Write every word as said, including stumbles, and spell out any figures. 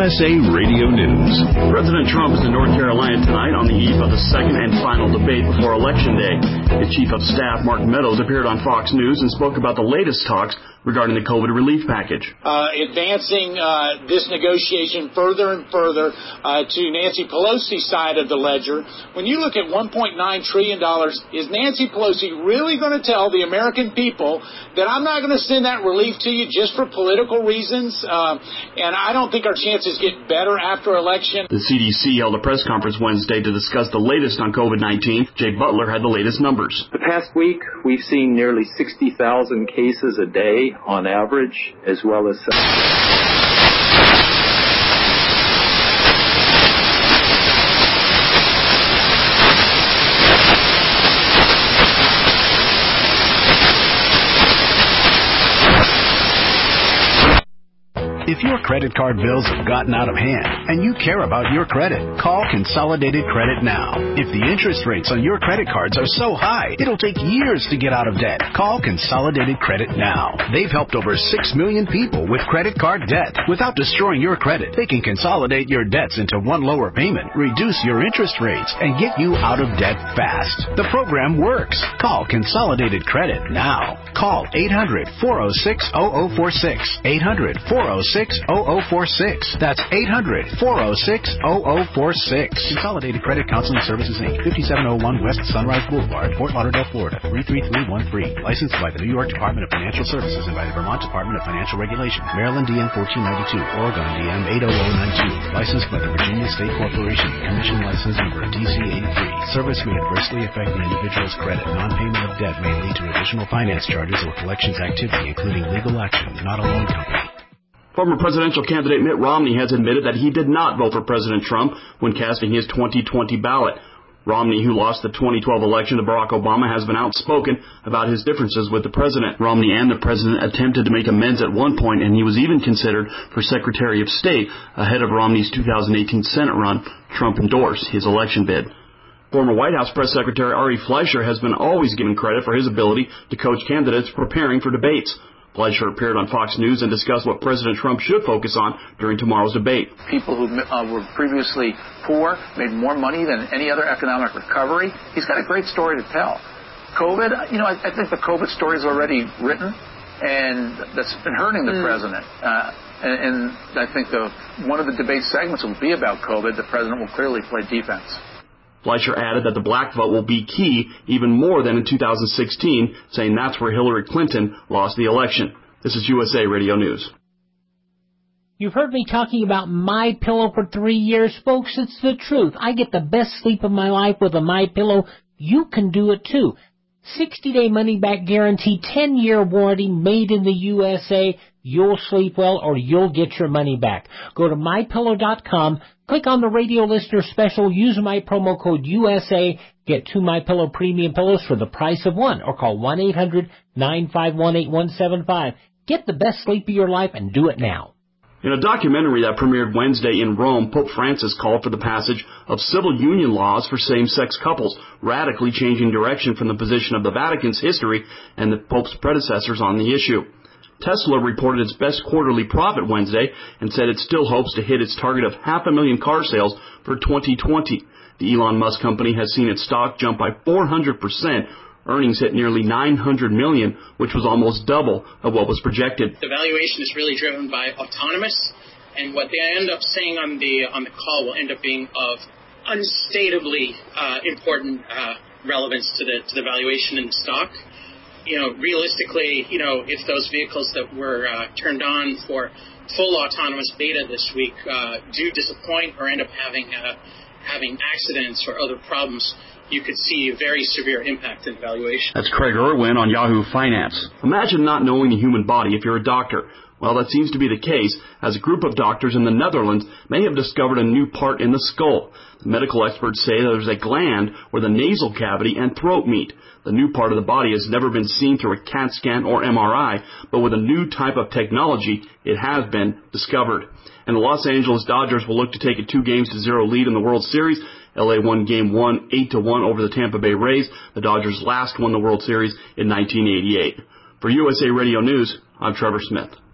S A Radio News. President Trump is in North Carolina tonight on the eve of the second and final debate before Election Day. The Chief of Staff, Mark Meadows, appeared on Fox News and spoke about the latest talks regarding the COVID relief package. Uh, advancing uh, this negotiation further and further uh, to Nancy Pelosi's side of the ledger. When you look at one point nine trillion dollars, is Nancy Pelosi really going to tell the American people that I'm not going to send that relief to you just for political reasons? Uh, and I don't think our chances get better after election. The C D C held a press conference Wednesday to discuss the latest on COVID nineteen. Jay Butler had the latest numbers. The past week, we've seen nearly sixty thousand cases a day on average, as well as If your credit card bills have gotten out of hand and you care about your credit, call Consolidated Credit now. If the interest rates on your credit cards are so high, it'll take years to get out of debt. Call Consolidated Credit now. They've helped over six million people with credit card debt. Without destroying your credit, they can consolidate your debts into one lower payment, reduce your interest rates, and get you out of debt fast. The program works. Call Consolidated Credit now. Call eight hundred, four oh six, oh oh four six. eight hundred, four oh six, oh oh four six. That's eight hundred, four oh six, oh oh four six. Consolidated Credit Counseling Services, Incorporated, fifty-seven oh one West Sunrise Boulevard, Fort Lauderdale, Florida, three three three one three. Licensed by the New York Department of Financial Services and by the Vermont Department of Financial Regulation. Maryland D M fourteen ninety-two, Oregon D M eight oh oh nine two. Licensed by the Virginia State Corporation. Commission license number D C eighty-three. Service may adversely affect the individual's credit. Non-payment of debt may lead to additional finance charges or collections activity, including legal action. Not a loan company. Former presidential candidate Mitt Romney has admitted that he did not vote for President Trump when casting his twenty twenty ballot. Romney, who lost the twenty twelve election to Barack Obama, has been outspoken about his differences with the president. Romney and the president attempted to make amends at one point, and he was even considered for Secretary of State ahead of Romney's two thousand eighteen Senate run. Trump endorsed his election bid. Former White House Press Secretary Ari Fleischer has been always given credit for his ability to coach candidates preparing for debates. Fleischer appeared on Fox News and discussed what President Trump should focus on during tomorrow's debate. People who uh, were previously poor made more money than any other economic recovery. He's got a great story to tell. COVID, you know, I, I think the COVID story is already written, and that's been hurting the mm. president. Uh, and, and I think the one of the debate segments will be about COVID. The president will clearly play defense. Fleischer added that the black vote will be key even more than in two thousand sixteen, saying that's where Hillary Clinton lost the election. This is U S A Radio News. You've heard me talking about MyPillow for three years, folks. It's the truth. I get the best sleep of my life with a MyPillow. You can do it too. sixty-day money-back guarantee, ten-year warranty, made in the U S A. You'll sleep well or you'll get your money back. Go to my pillow dot com. Click on the radio listener special, use my promo code U S A, get two MyPillow premium pillows for the price of one, or call one eight hundred nine five one eight one seven five. Get the best sleep of your life and do it now. In a documentary that premiered Wednesday in Rome, Pope Francis called for the passage of civil union laws for same-sex couples, radically changing direction from the position of the Vatican's history and the Pope's predecessors on the issue. Tesla reported its best quarterly profit Wednesday and said it still hopes to hit its target of half a million car sales for twenty twenty. The Elon Musk company has seen its stock jump by four hundred percent. Earnings hit nearly nine hundred million dollars, which was almost double of what was projected. The valuation is really driven by autonomous, and what they end up saying on the on the call will end up being of unstatably uh, important uh, relevance to the to the valuation in the stock. You know, realistically, you know, if those vehicles that were uh, turned on for full autonomous beta this week uh, do disappoint or end up having uh, having accidents or other problems, you could see a very severe impact in valuation. That's Craig Irwin on Yahoo Finance. Imagine not knowing the human body if you're a doctor. Well, that seems to be the case, as a group of doctors in the Netherlands may have discovered a new part in the skull. The medical experts say that there's a gland where the nasal cavity and throat meet. The new part of the body has never been seen through a CAT scan or M R I, but with a new type of technology, it has been discovered. And the Los Angeles Dodgers will look to take a two games to zero lead in the World Series. L A won game one, eight to one over the Tampa Bay Rays. The Dodgers last won the World Series in nineteen eighty-eight. For U S A Radio News, I'm Trevor Smith.